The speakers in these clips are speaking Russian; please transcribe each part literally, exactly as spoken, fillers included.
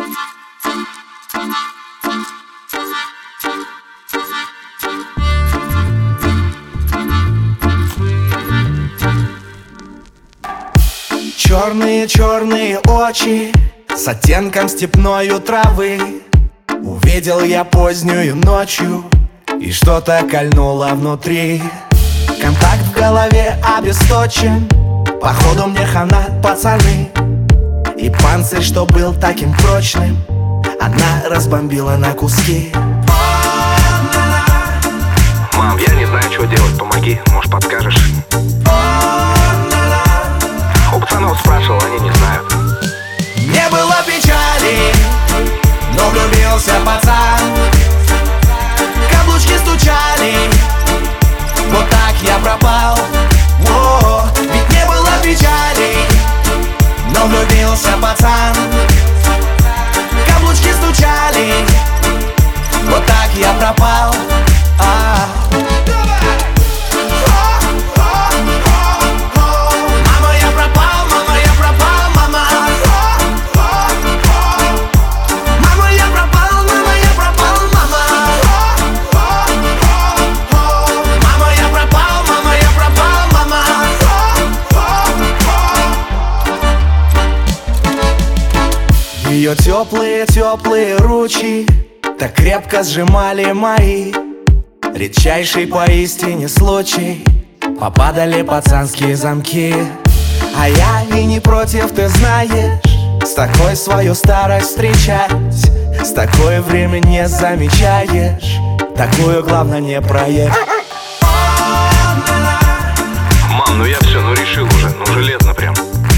Черные-черные очи с оттенком степною травы. Увидел я позднюю ночью, и что-то кольнуло внутри. Контакт в голове обесточен, походу мне хана, пацаны. И панцирь, что был таким прочным, она разбомбила на куски. Мам, я не знаю, что делать, помоги, может подскажешь? У пацанов спрашивал, они не знают. Не было печали, но влюбился пацан. Каблучки стучали, вот так я пропал. О, ведь не было печали, но влюбился пацан. Каблучки стучали, вот так я пропал. А. Ее теплые-теплые ручки так крепко сжимали мои. Редчайший поистине случай, попадали пацанские замки. А я и не против, ты знаешь, с такой свою старость встречать. С такой время не замечаешь, такую главное не проехать. Мам, ну я все, ну решил уже, ну железно прям.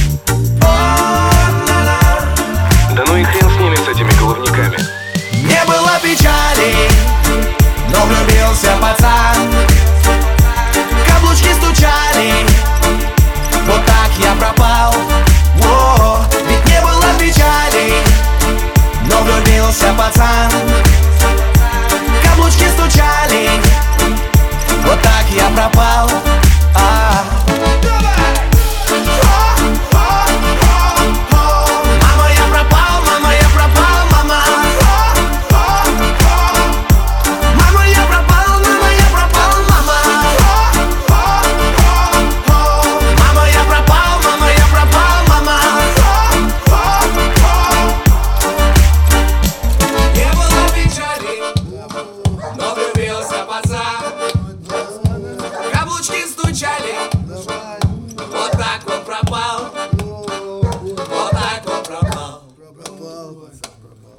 Да ну и хрен с ними, с этими головниками. Не было печали, но влюбился пацан. Каблучки стучали, вот так я пропал. О, ведь не было печали, но влюбился пацан. Каблучки стучали, вот так я пропал. А. Каблучки стучали, вот так он пропал. Вот так он пропал.